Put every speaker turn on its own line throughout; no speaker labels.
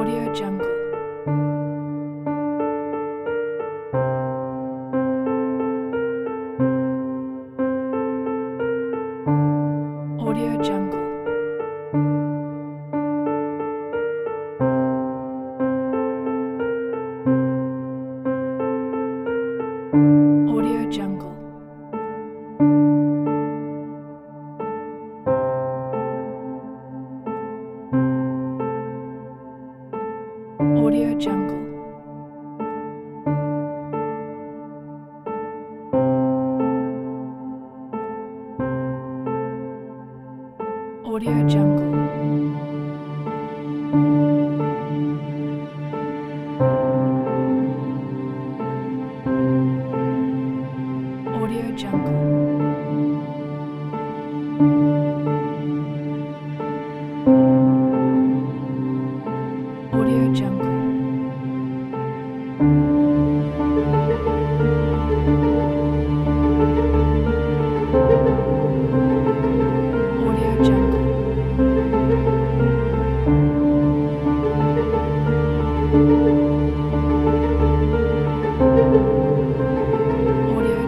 Audio Jungle. Audio Jungle. Audio Jungle. Audio Jungle. Audio Jungle. Audio Jungle. Audio Jungle. Audio Jungle. Audio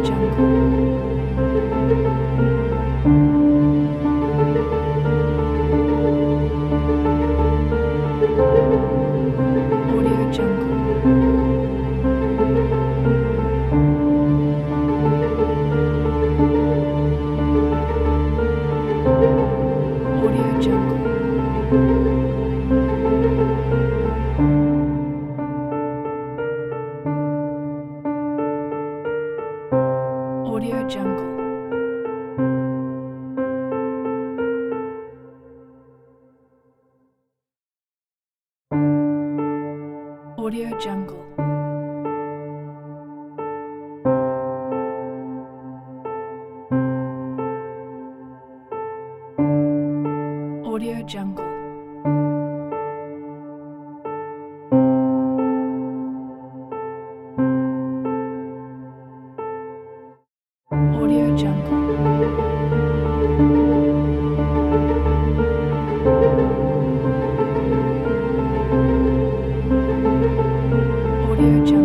Jungle. Audio Jungle. Audio Jungle. Audio Jungle. Audio Jungle. Audio Jungle. Audio Jungle.